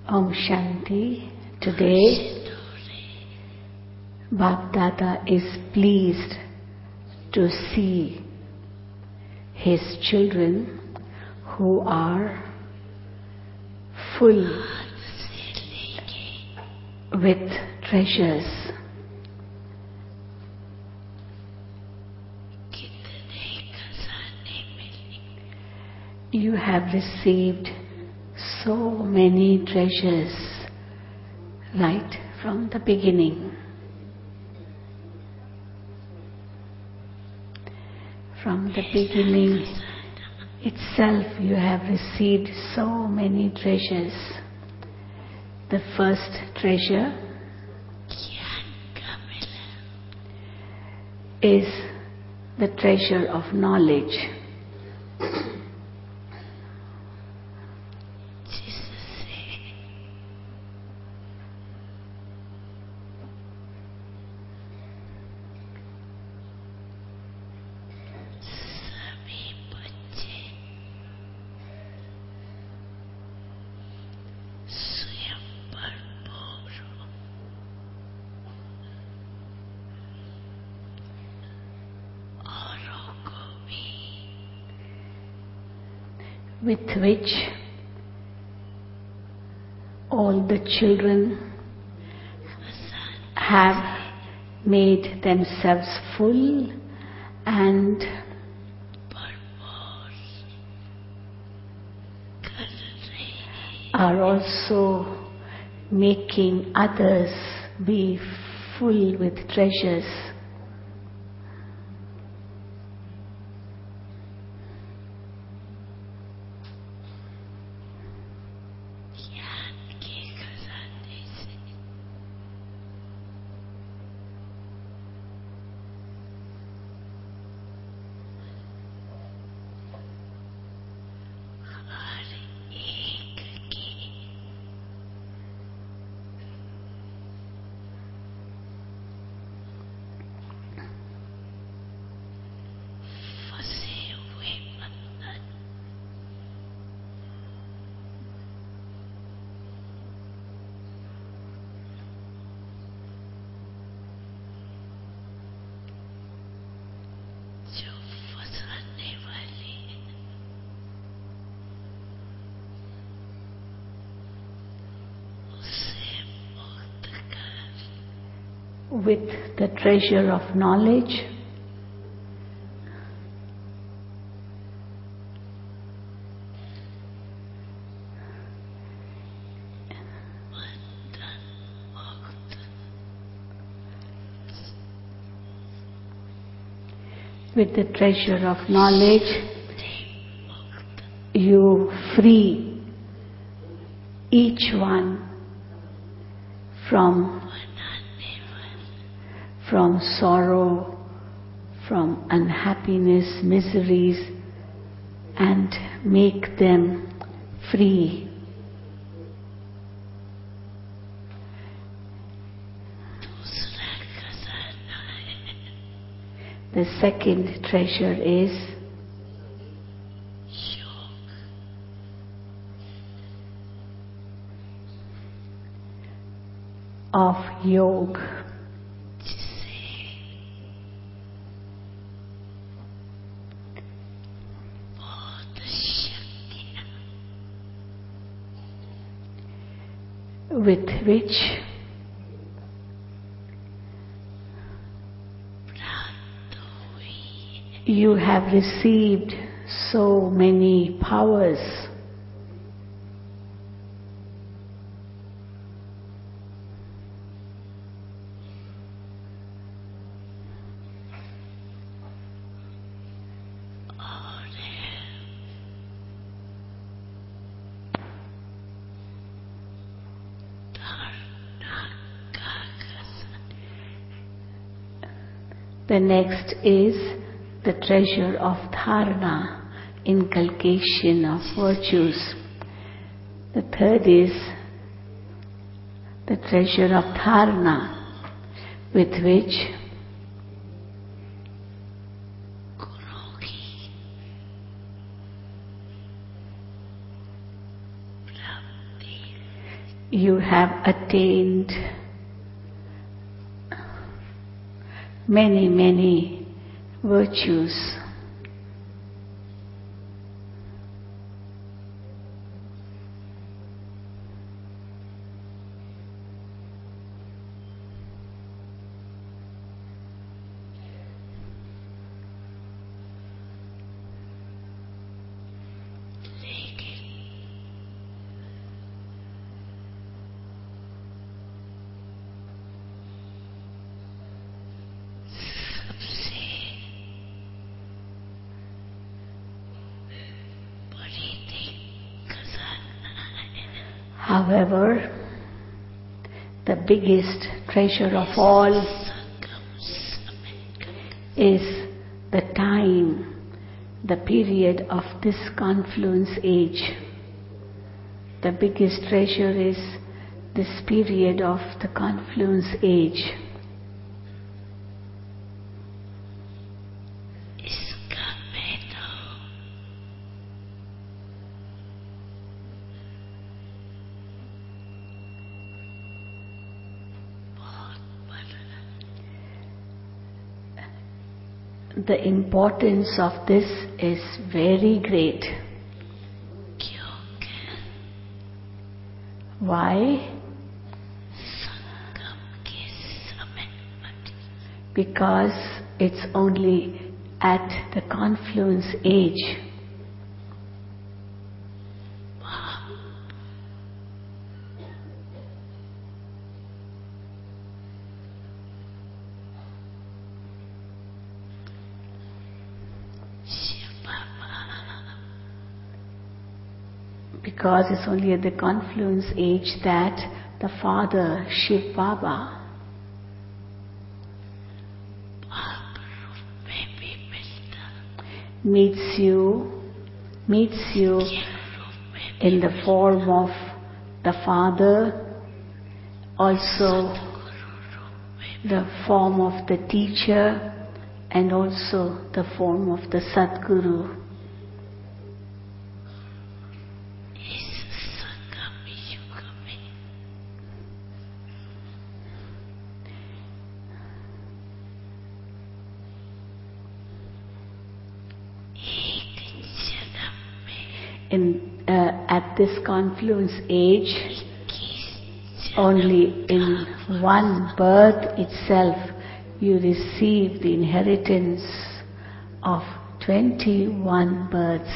Om Shanti. Today, Bapdada is pleased to see his children who are full with treasures. You have received so many treasures right from the beginning. From the beginning itself you have received so many treasures. The first treasure is the treasure of knowledge. With which all the children have made themselves full and are also making others be full with treasures. With the treasure of knowledge, you free each one from sorrow, from unhappiness, miseries, and make them free. The second treasure is of yoga. With which you have received so many powers. The next is the treasure of dharana, inculcation of virtues. The third is the treasure of dharana, with which you have attained many, many virtues. However, the biggest treasure of all is the time, the period of this confluence age. The biggest treasure is this period of the confluence age. The importance of this is very great. Why? Because it's only at the confluence age because it's only at the confluence age that the Father, Shiv Baba, meets you in the form of the Father, also the form of the teacher, and also the form of the Sadguru. At this confluence age, only in one birth itself you receive the inheritance of 21 births.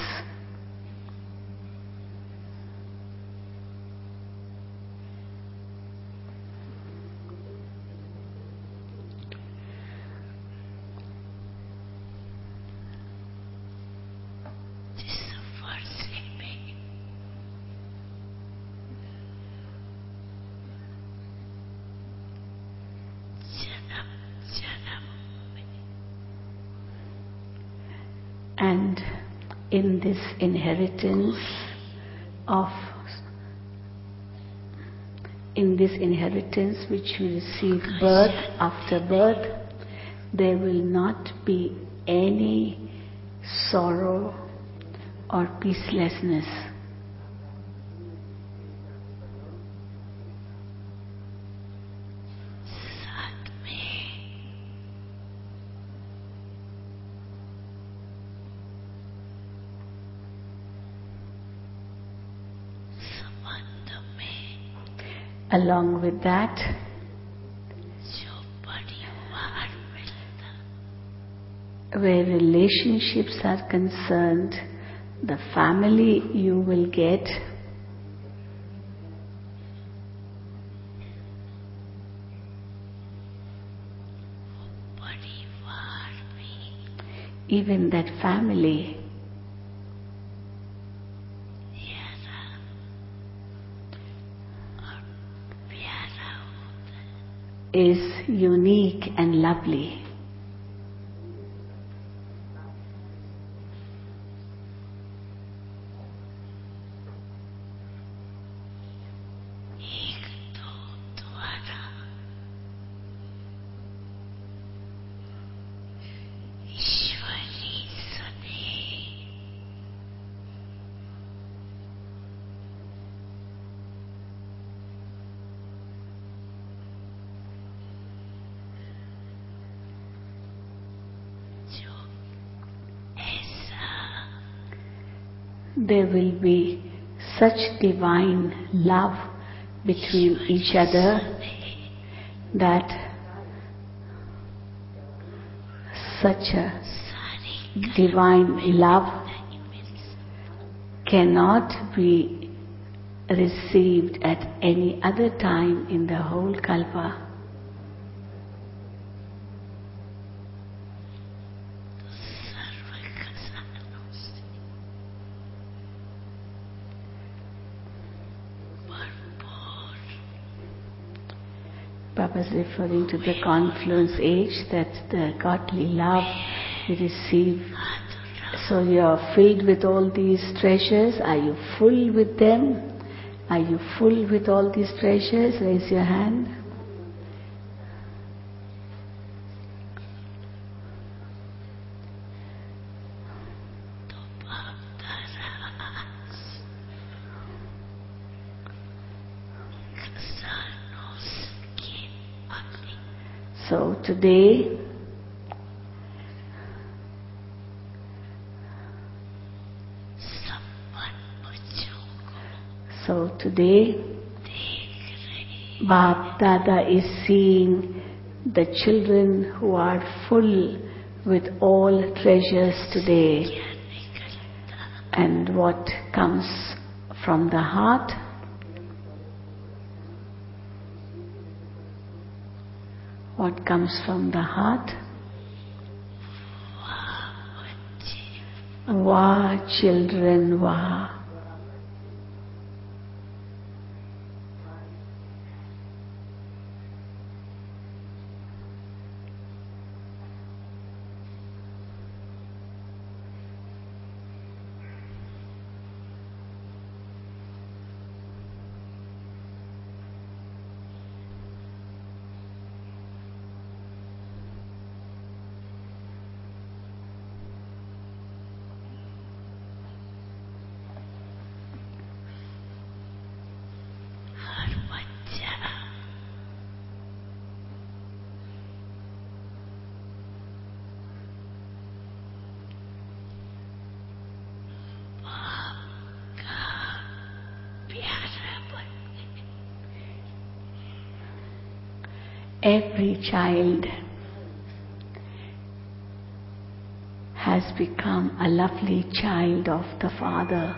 And in this inheritance which you receive birth after birth, there will not be any sorrow or peacelessness. Along with that, where relationships are concerned, the family you will get, even that family is unique and lovely. there will be such divine love between each other that such a divine love cannot be received at any other time in the whole Kalpa. Baba is referring to the confluence age, that the godly love we receive. So you are filled with all these treasures. Are you full with them? Are you full with all these treasures? Raise your hand. So today, Bap Dada is seeing the children who are full with all treasures today. And what comes from the heart? What comes from the heart? Wah, children, wah. Every child has become a lovely child of the Father.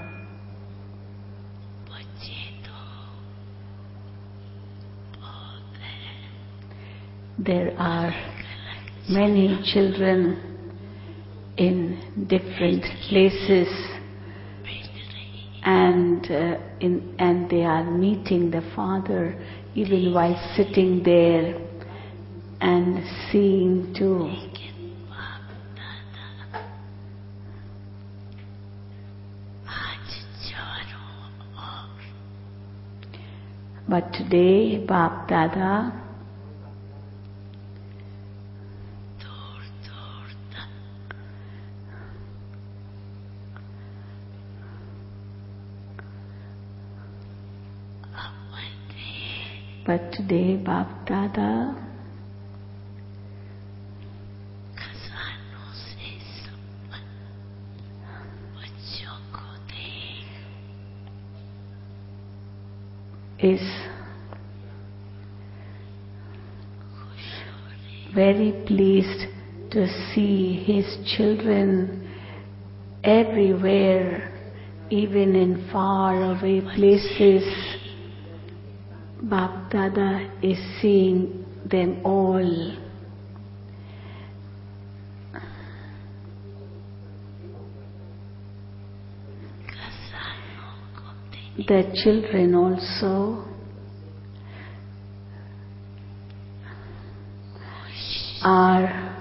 There are many children in different places, and they are meeting the Father even while sitting there and seeing too. But today, Bap Dada Bap Dada is very pleased to see his children everywhere, even in far away places. Bap Dada is seeing them all. The children also are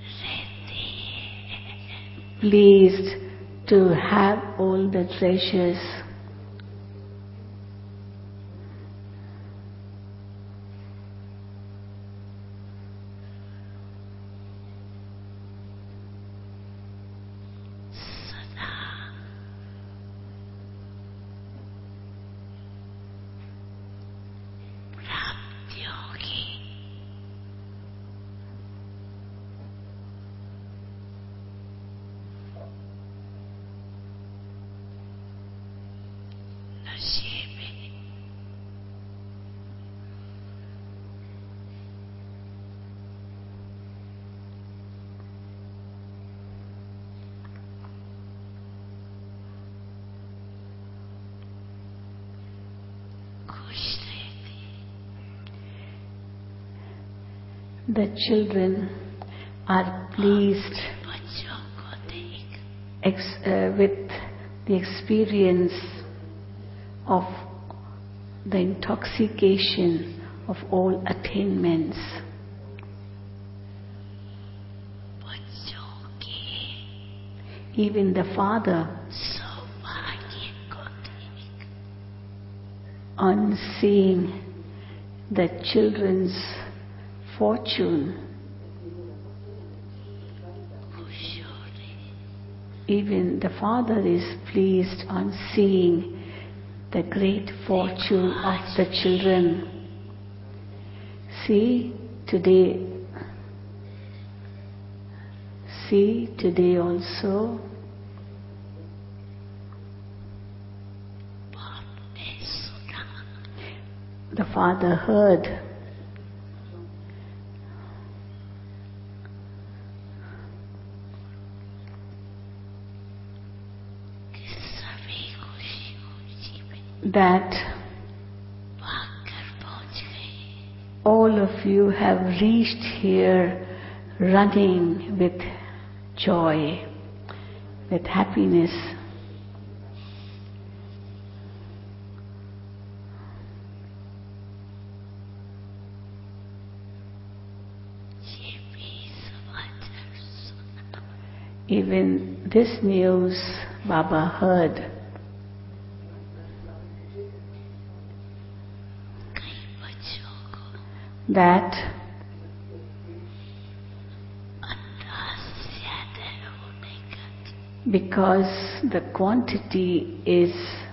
pleased to have all the treasures. The children are pleased with the experience of the intoxication of all attainments. Even the father, on seeing the children's fortune, even the father is pleased on seeing the great fortune of the children. See today also the father heard that all of you have reached here running with joy, with happiness. Even this news Baba heard. That because the quantity is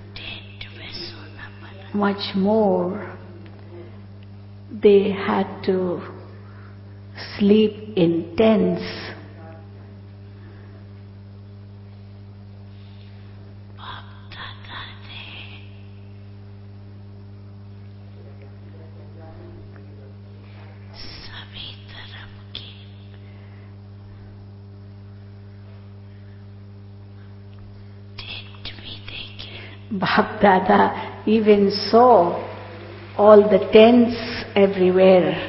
much more, they had to sleep in tents. Bap Dada even saw all the tents everywhere.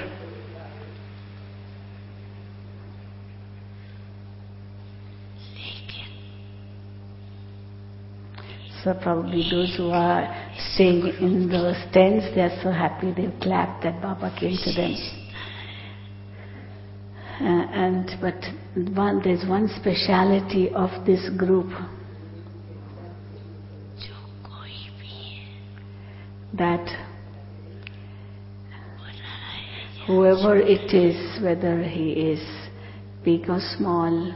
So probably those who are staying in those tents, they are so happy, they clapped that Baba came to them. But there's one speciality of this group, that whoever it is, whether he is big or small,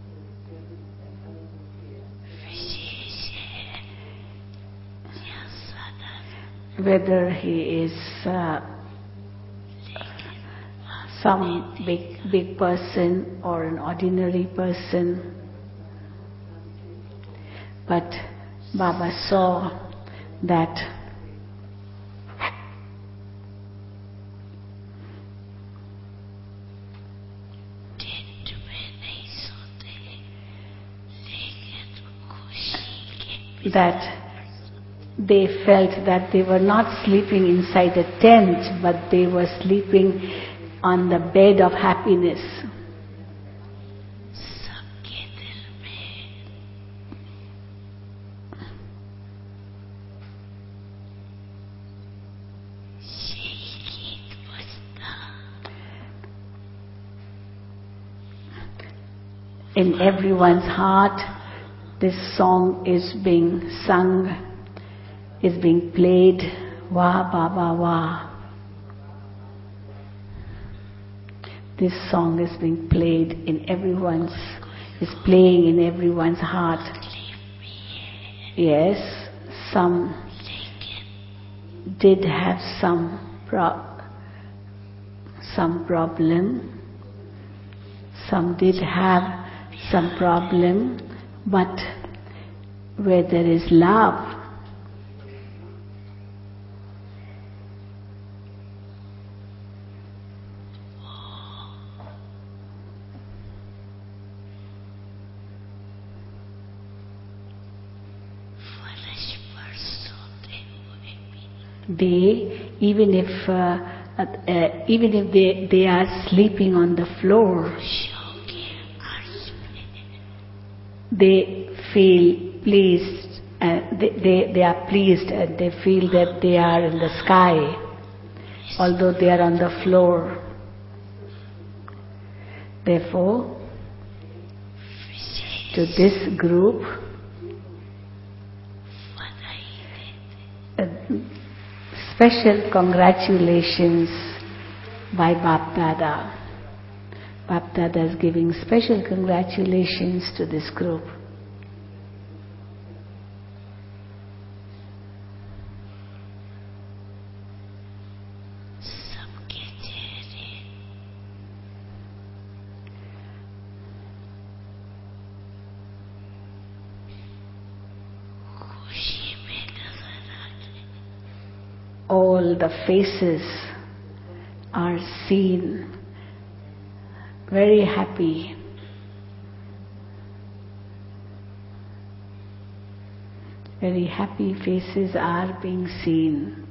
whether he is some big person or an ordinary person, but Baba saw that they felt that they were not sleeping inside a tent, but they were sleeping on the bed of happiness. In everyone's heart, this song is being sung, is being played, Wah Baba Wah. This song is being played in is playing in everyone's heart. Yes, some did have some problem. Some did have some problem, but where there is love, even if they are sleeping on the floor, they feel pleased, they are pleased and they feel that they are in the sky, although they are on the floor. Therefore, to this group, special congratulations by Bap Dada. Bap Dada is giving special congratulations to this group. All the faces are seen very happy. Very happy faces are being seen.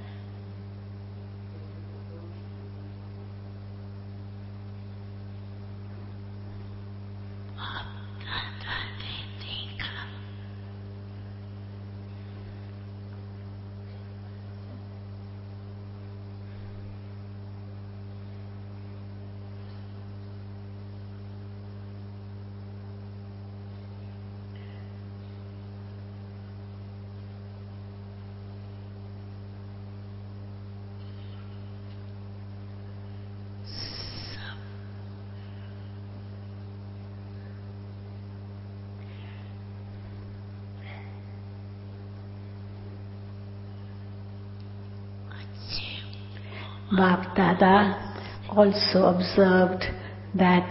Bap Dada also observed that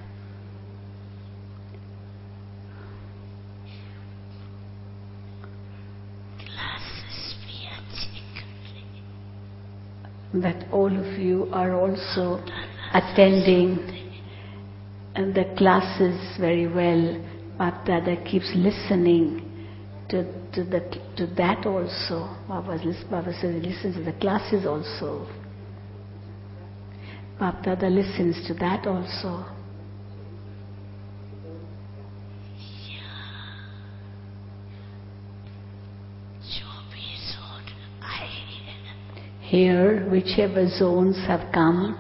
all of you are also attending the classes very well. Bap Dada keeps listening to that also. Baba says he listens to the classes also. Bap Dada listens to that also. Here, whichever zones have come,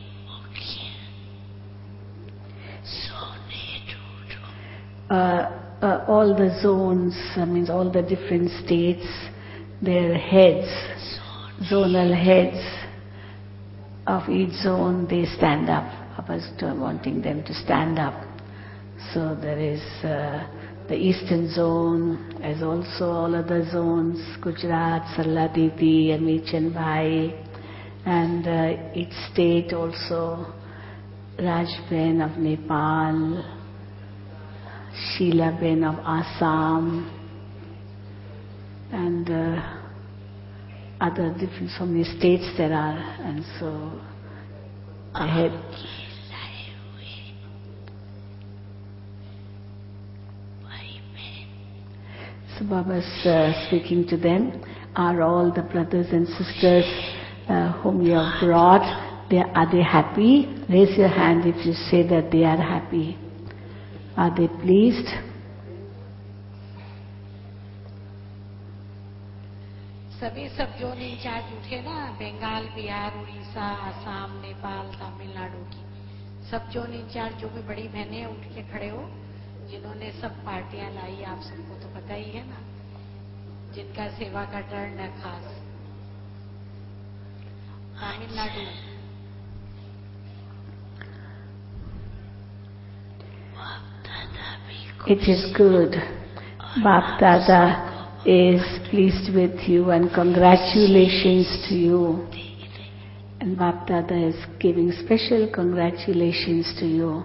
all the zones, means all the different states, their heads, zonal heads of each zone, they stand up. Papa's wanting them to stand up. So there is the eastern zone, as also all other zones, Gujarat, Sarla Didi, Amichan Bhai, and each state also, Rajben of Nepal, Sheila Ben of Assam, and other different, so many states there are, and so the head. So Baba's speaking to them. Are all the brothers and sisters whom you have brought, are they happy? Raise your hand if you say that they are happy. Are they pleased? सभी सब zone in charge उठे ना, बंगाल, बिहार, उड़ीसा, आसाम, नेपाल, तमिलनाडु की सब zone in charge जो भी बड़ी बहनें उठ के खड़े हो, जिन्होंने सब पार्टियां लाई, आप सबको तो पता ही है ना, जिनका सेवा का टर्न है खास। Tamil Nadu, it is good. Bap Dada is pleased with you and congratulations to you. And Bap Dada is giving special congratulations to you.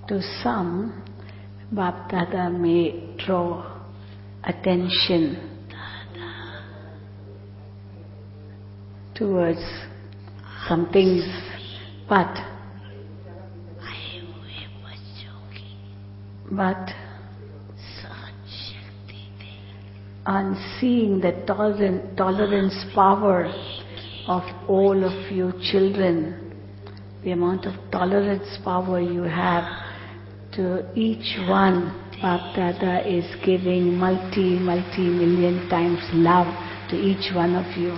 to some, Bap Dada may draw attention towards some things, but on seeing the tolerance power of all of you children, the amount of tolerance power you have, to each one, Bap Dada is giving multi-million times love to each one of you.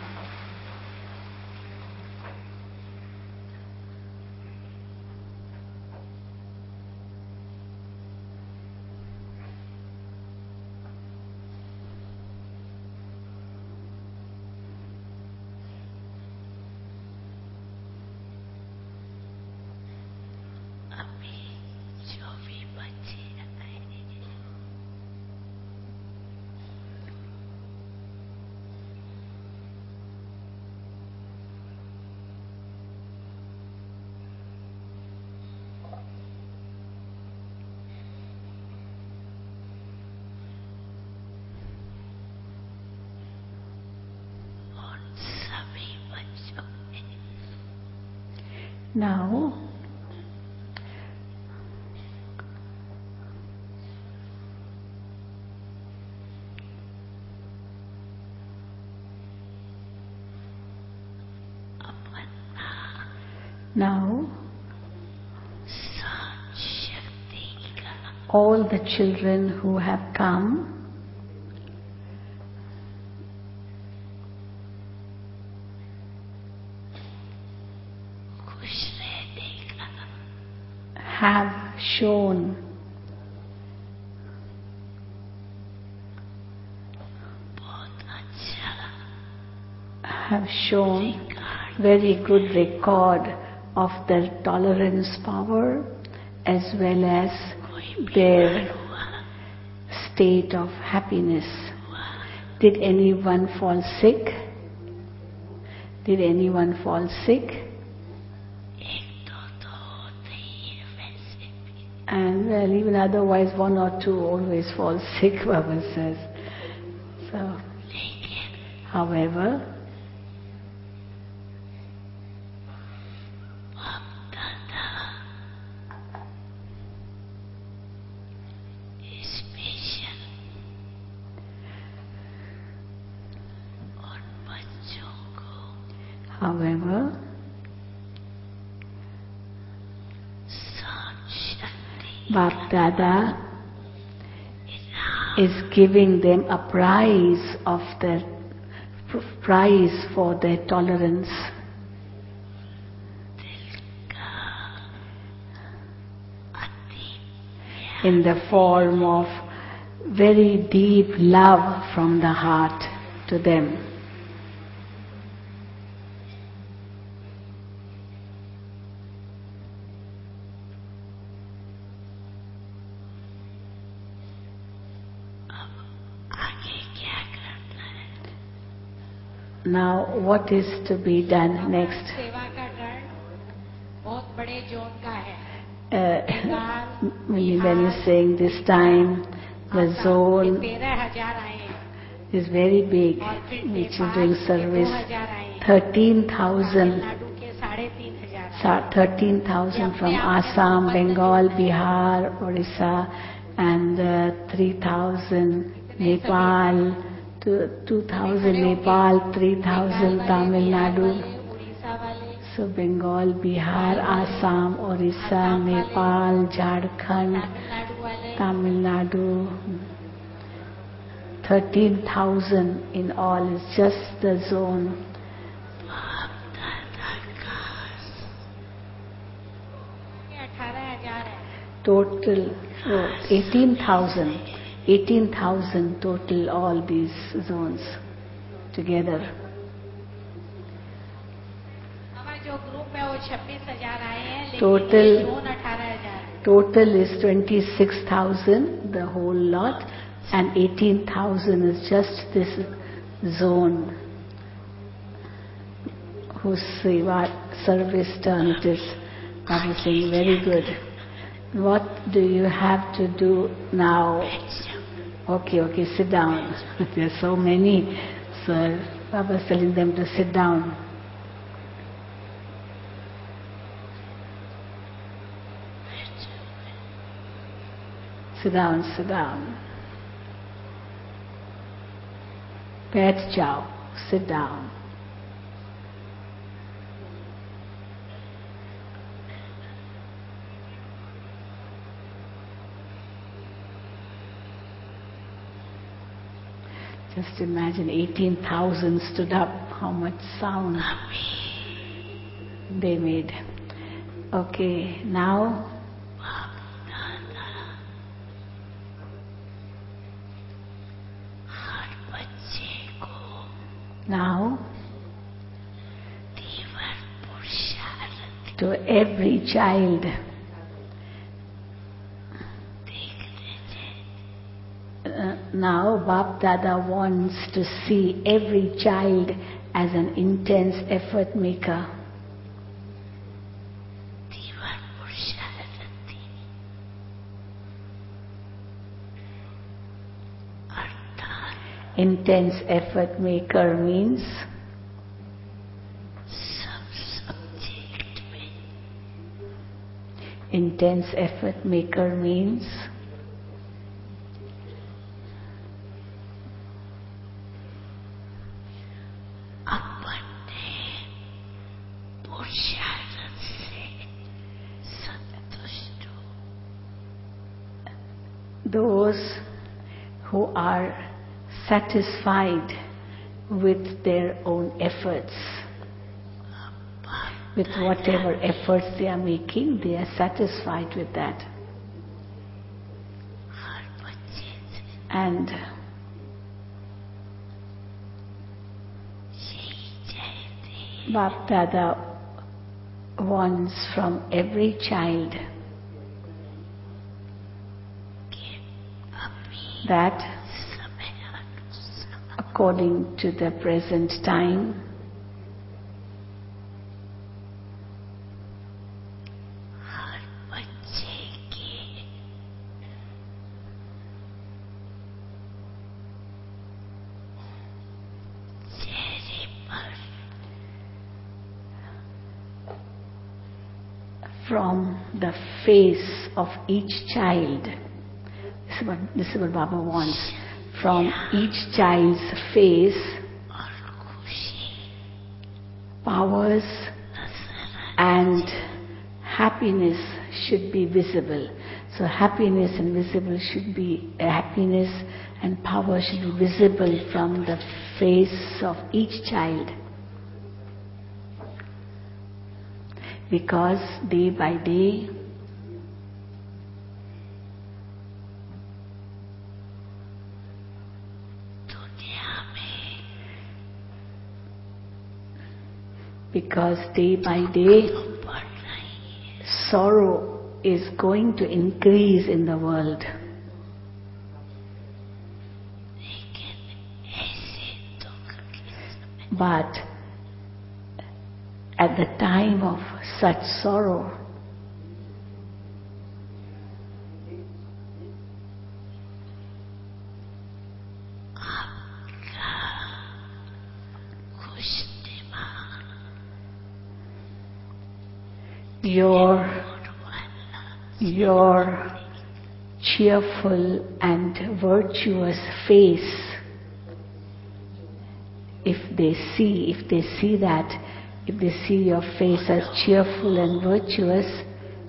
Now, all the children who have come, have shown very good record of their tolerance power as well as their state of happiness. Did anyone fall sick? Did anyone fall sick? And well, even otherwise, one or two always fall sick, Baba says. So, however, Bap Dada is giving them a prize for their tolerance. In the form of very deep love from the heart to them. Now, what is to be done next? When he's saying this time, the zone is very big, which is doing service. 13,000 from Assam, Bengal, Bihar, Orissa, and 3,000 Nepal, 2,000 Nepal, 3,000 Tamil Nadu. So Bengal, Bihar, Assam, Orissa, Nepal, Jharkhand, Tamil Nadu, 13,000 in all is just the zone. Total 18,000 total, all these zones together. Total is 26,000, the whole lot, and 18,000 is just this zone whose seva service turn it is. That is saying very good. What do you have to do now? Okay, sit down. There are so many. So Baba is telling them to sit down. Sit down. बैठ जाओ. Sit down. Just imagine 18,000 stood up. How much sound they made. Okay, now to every child, now Bap Dada wants to see every child as an intense effort maker. Intense effort maker means those who are satisfied with their own efforts. With whatever efforts they are making, they are satisfied with that. And Bap Dada wants from every child that according to the present time, from the face of each child, this is what Baba wants, from each child's face, powers and happiness should be visible. So happiness and power should be visible from the face of each child. Because day by day, sorrow is going to increase in the world. But at the time of such sorrow, your cheerful and virtuous face, if they see your face as cheerful and virtuous,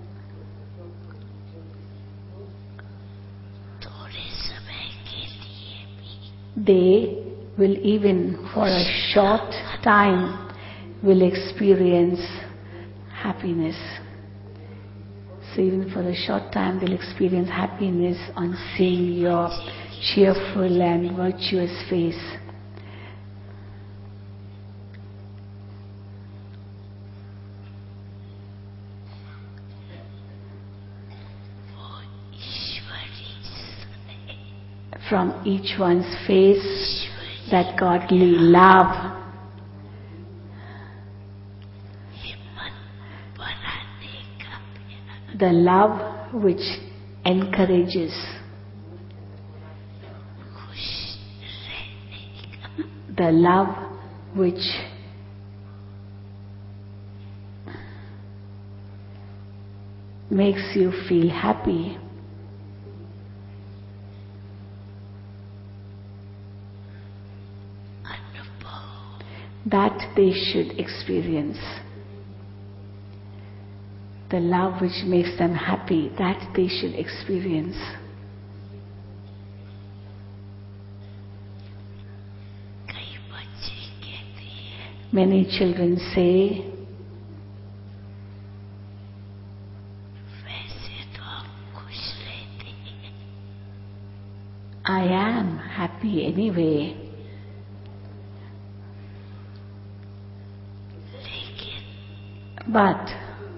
they will even for a short time will experience happiness. So even for a short time they'll experience happiness on seeing your cheerful and virtuous face. From each one's face, that godly love the love which encourages, the love which makes you feel happy, that they should experience. The love which makes them happy, that they should experience. Many children say, I am happy anyway. But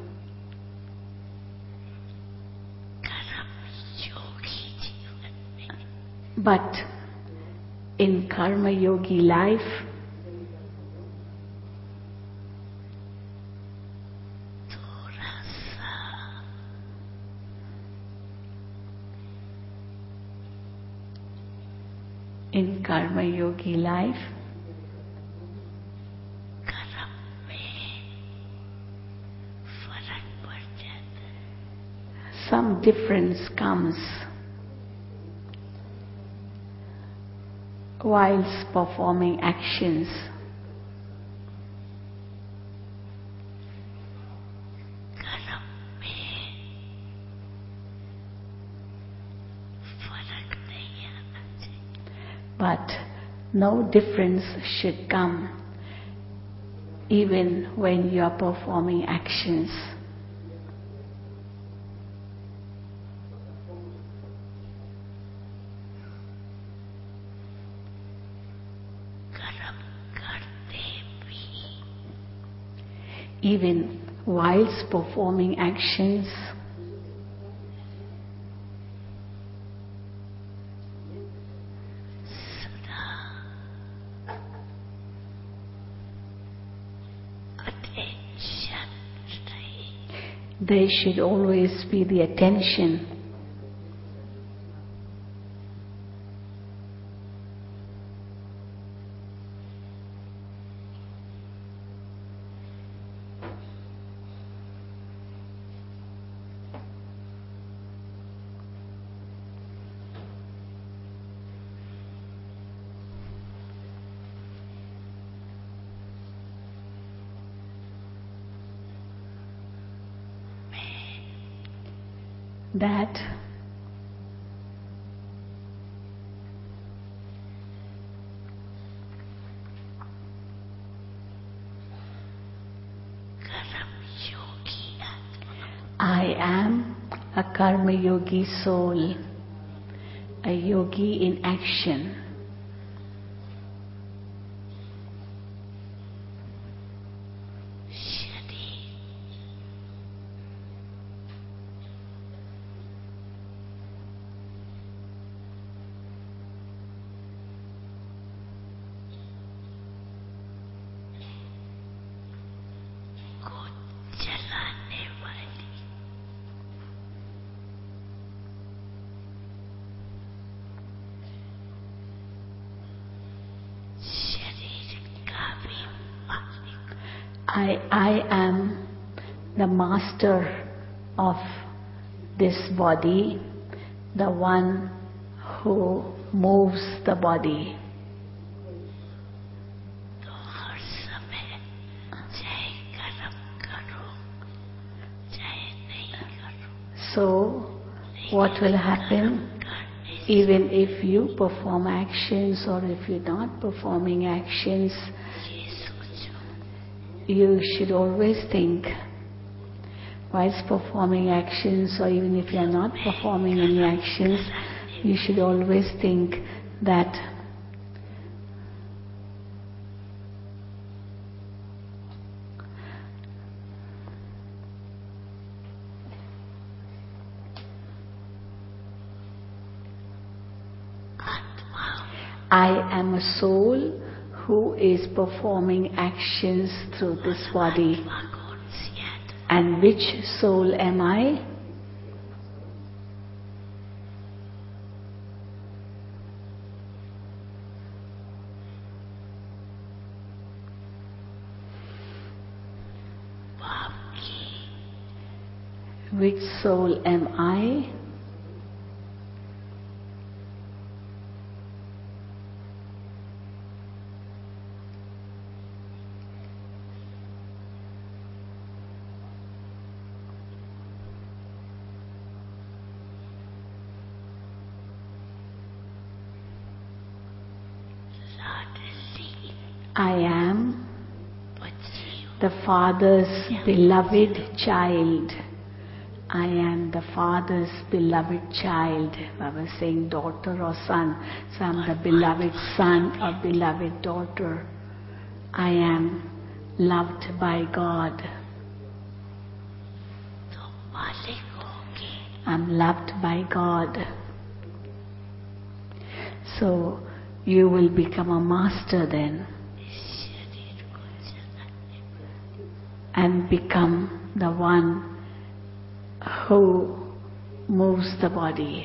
in Karma Yogi life, some difference comes whilst performing actions. But no difference should come even when you are performing actions. Even whilst performing actions, there should always be the attention. That I am a Karma Yogi soul, a yogi in action. I am the master of this body, the one who moves the body. So, what will happen even if you perform actions or if you're not performing actions? You should always think, whilst performing actions, or even if you are not performing any actions, you should always think that I am a soul who is performing actions through this body. And which soul am I? Which soul am I? I am the Father's beloved child. I am the Father's beloved child. I was saying daughter or son. So I'm the beloved son or beloved daughter. I am loved by God. I'm loved by God. So you will become a master then. And become the one who moves the body.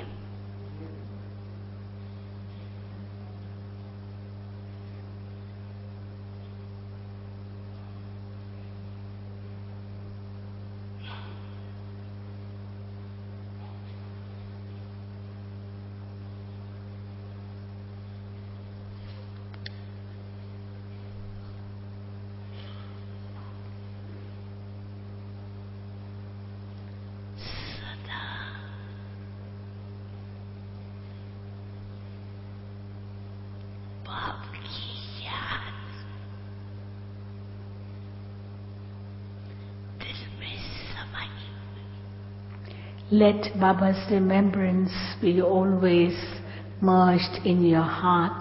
Let Baba's remembrance be always merged in your heart.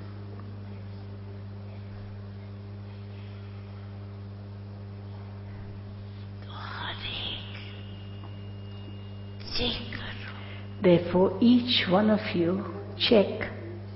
Therefore, each one of you check.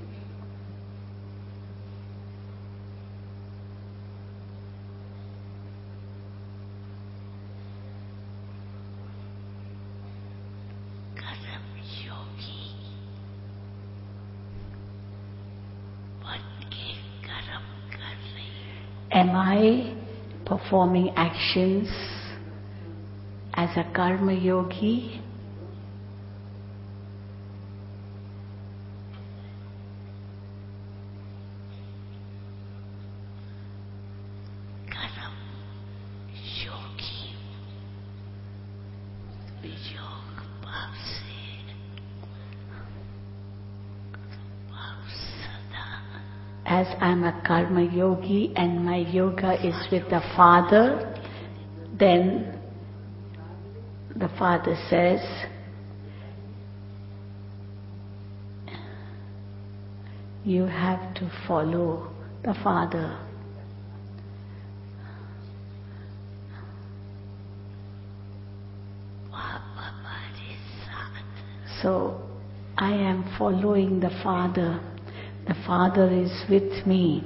Am I performing actions as a karma yogi? As I'm a karma yogi and my yoga is with the Father, then the Father says, you have to follow the Father. So I am following the Father. The Father is with me.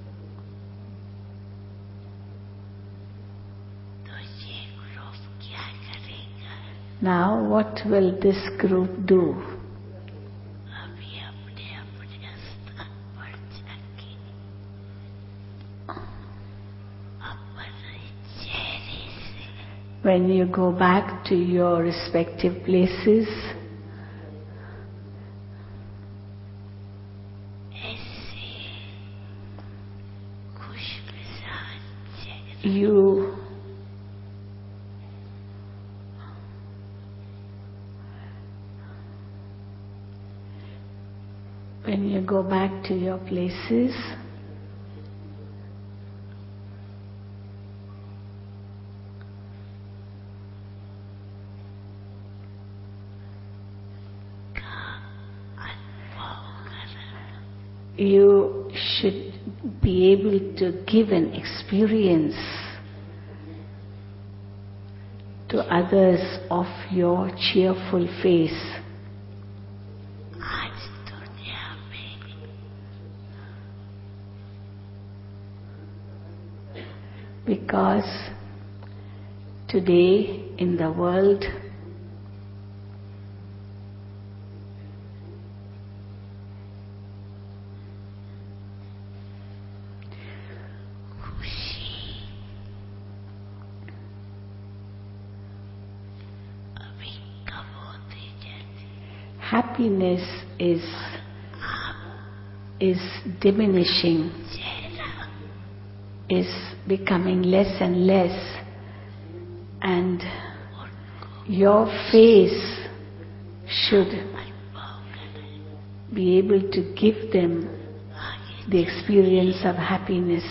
Now what will this group do? When you go back to your respective places, when you go back to your places, you should be able to give an experience to others of your cheerful face. Because today in the world, happiness is diminishing, is becoming less and less, and your face should be able to give them the experience of happiness.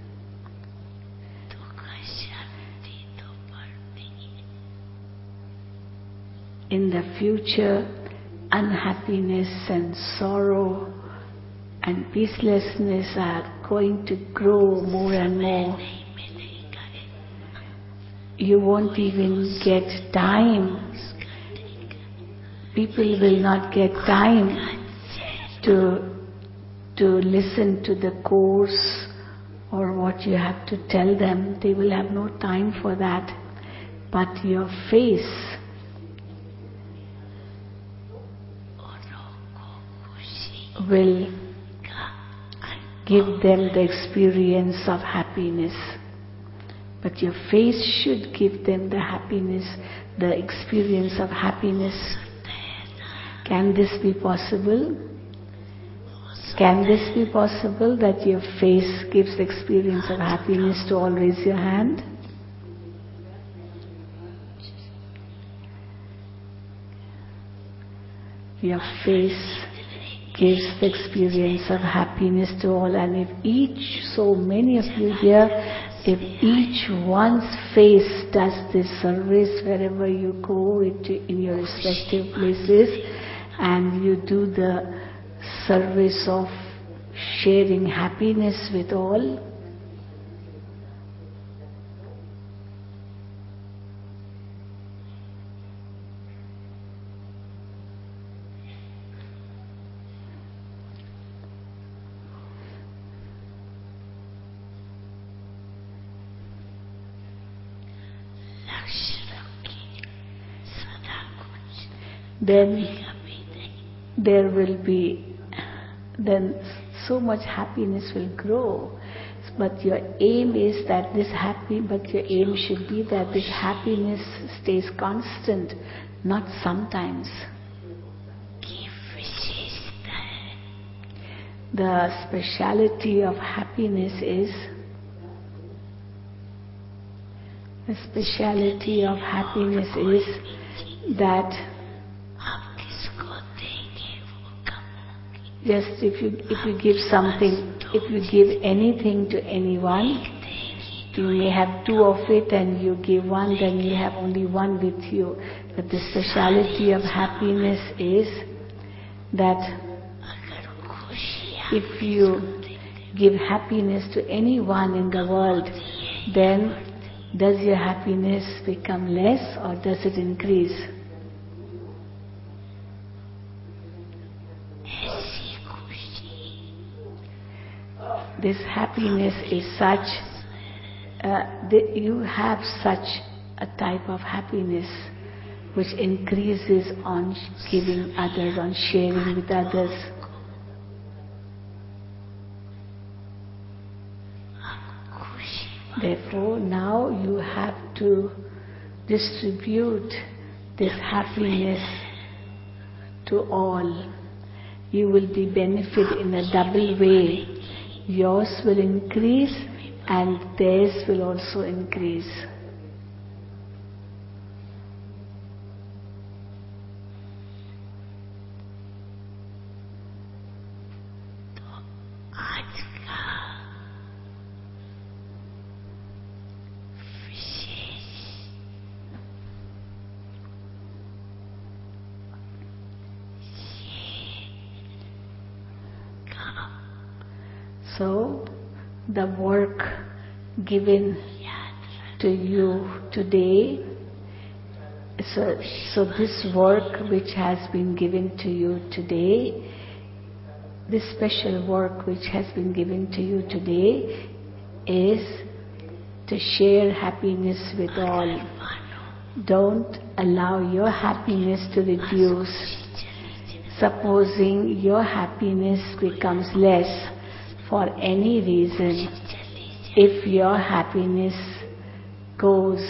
In the future, unhappiness and sorrow and peacelessness are going to grow more and more. You won't even get time. People will not get time to listen to the course or what you have to tell them. They will have no time for that. But your face will give them the experience of happiness. But your face should give them the happiness, the experience of happiness. Can this be possible? Can this be possible that your face gives the experience of happiness? To all raise your hand. Your face gives the experience of happiness to all, and if so many of you here, if each one's face does this service wherever you go in your respective places, and you do the service of sharing happiness with all, then so much happiness will grow. But your aim is that your aim should be that this happiness stays constant, not sometimes. The speciality of happiness is that just if you give something, if you give anything to anyone, you may have two of it and you give one, then you have only one with you. But the speciality of happiness is that if you give happiness to anyone in the world, then does your happiness become less or does it increase? This happiness is such, you have such a type of happiness which increases on giving others, on sharing with others. Therefore, now you have to distribute this happiness to all. You will be benefited in a double way. Yours will increase and theirs will also increase. So, the work given to you today, so this work which has been given to you today, this special work which has been given to you today is to share happiness with all. Don't allow your happiness to reduce. Supposing your happiness becomes less for any reason, if your happiness goes,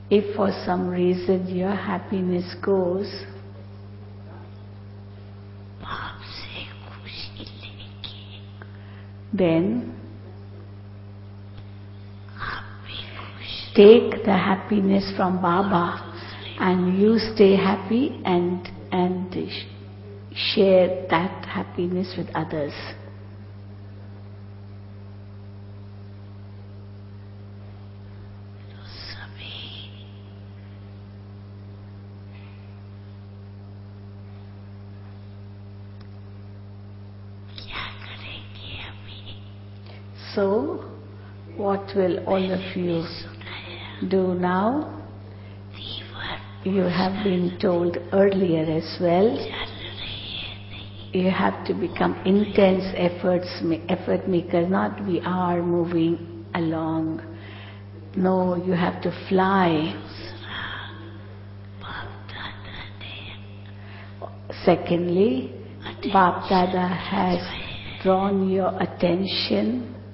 If for some reason your happiness goes, बाप से खुशी लेके then आप भी खुश take the happiness from Baba and you stay happy and share that happiness with others. तो सभी क्या करेंगे अभी? So, what will all of you सुनाया do now? दीवार You have been told earlier as well. चल रही है नहीं You have to become intense effort makers, not we are moving along. No, you have to fly. दूसरा बाप दादा ने Secondly, Bap Dada has drawn your attention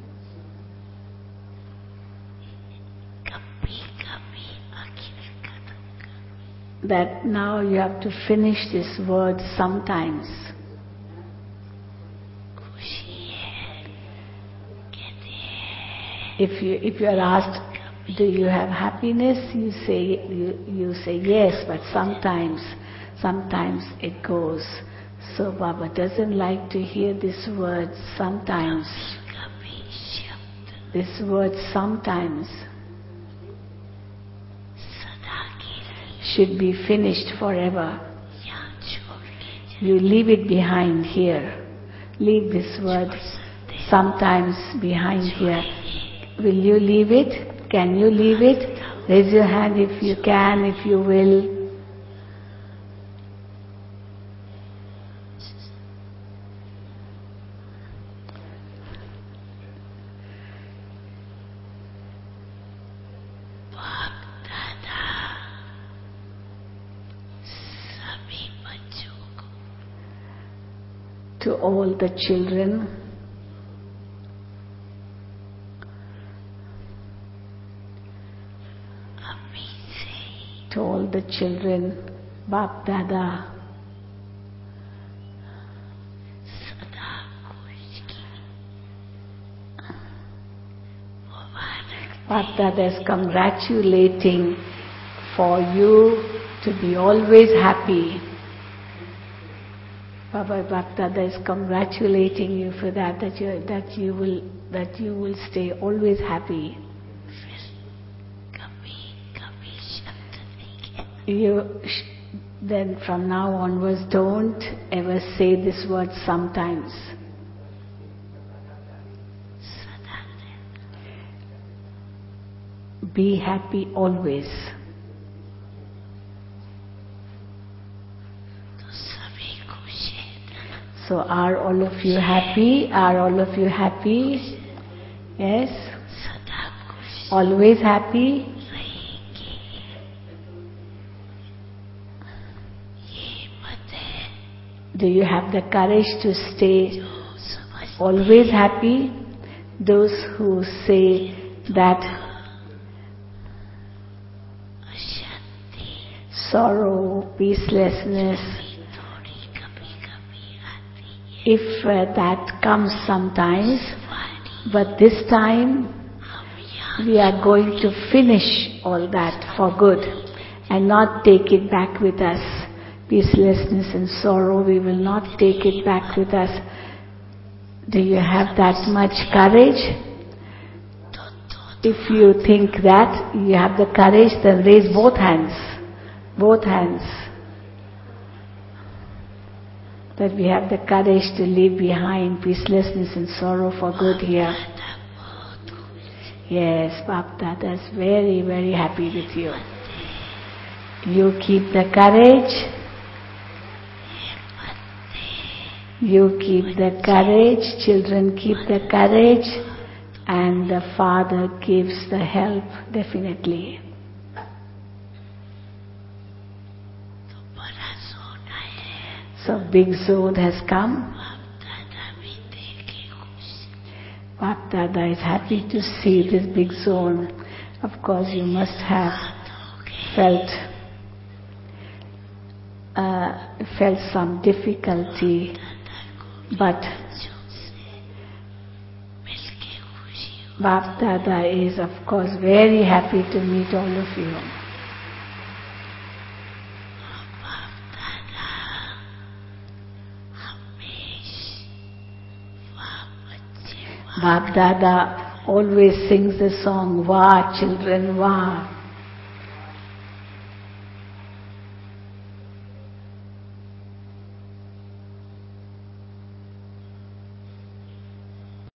कभी कभी आखिर कदम करो that now you have to finish this word sometimes. खुशी है कहते हैं If you are asked, do you have happiness? You say yes, but sometimes it goes. So Baba doesn't like to hear this word sometimes. कभी शब्द This word sometimes सदा के लिए should be finished forever. यहाँ छोड़ के You leave it behind here. Leave this word sometimes behind here. Will you leave it? Can you leave it? Raise your hand if you can, if you will. बाप दादा सभी बच्चों को To all the children, अभी से ही to all the children, Bap Dada, सदा खुश की मुबारक Bap Dada is congratulating for you to be always happy. Baba Bap Dada is congratulating you for that you will stay always happy. फिर कभी कभी शब्द नहीं कहते Then from now onwards, don't ever say this word sometimes. सदा रहना Be happy always. तो सभी खुश है So are all of you happy? Are all of you happy? Yes? सदा खुश Always happy? रहेंगे ये मत है Do you have the courage to stay जो समझ always happy? Those who say that अशांति sorrow, peacelessness, थोड़ी कभी कभी आती है if that comes sometimes, Vani but this time हम यहाँ we are going to finish all that for good and not take it back with us. Peacelessness and sorrow, we will not take it back with us. Do you have that much courage? If you think that you have the courage, then raise both hands. Both hands. That we have the courage to leave behind peacelessness and sorrow for good here. बहुत खुश Yes, Bap Dada is very, very happy with you. You keep the courage. You keep the courage. Children keep the courage. And the Father gives the help, definitely. तो बड़ा सोना है So big zone has come. बाप दादा भी देखे खुश Bap Dada is happy to see this big zone. Of course, you must have बात हो felt some difficulty, but Bap Dada is of course very happy to meet all of you. Bap Dada always sings the song, Wah children, Wah.